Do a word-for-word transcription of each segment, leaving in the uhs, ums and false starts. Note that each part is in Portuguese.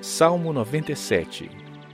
Salmo noventa e sete.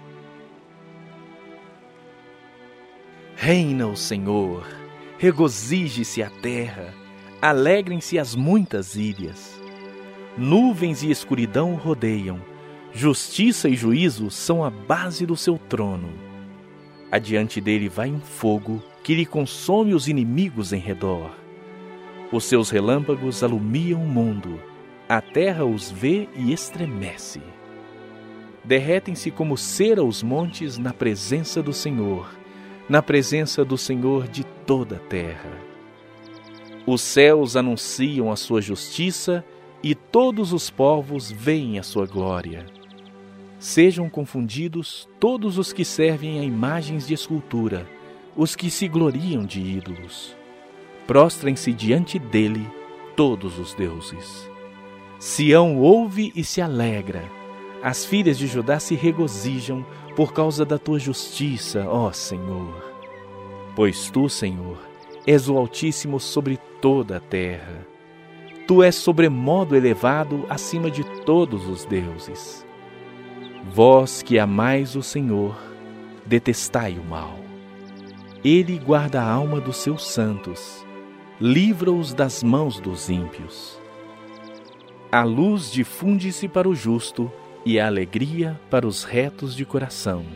Reina o Senhor, regozije-se a terra, alegrem-se as muitas ilhas. Nuvens e escuridão o rodeiam, justiça e juízo são a base do seu trono. Adiante dele vai um fogo que lhe consome os inimigos em redor. Os seus relâmpagos alumiam o mundo, a terra os vê e estremece. Derretem-se como cera os montes na presença do Senhor, na presença do Senhor de toda a terra. Os céus anunciam a sua justiça e todos os povos veem a sua glória. Sejam confundidos todos os que servem a imagens de escultura, os que se gloriam de ídolos. Prostrem-se diante dele todos os deuses. Sião ouve e se alegra. As filhas de Judá se regozijam por causa da tua justiça, ó Senhor. Pois tu, Senhor, és o Altíssimo sobre toda a terra. Tu és sobremodo elevado acima de todos os deuses. Vós que amais o Senhor, detestai o mal. Ele guarda a alma dos seus santos, livra-os das mãos dos ímpios. A luz difunde-se para o justo e a alegria para os retos de coração.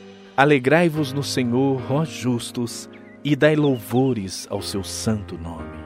Alegrai-vos no Senhor, ó justos, e dai louvores ao seu santo nome.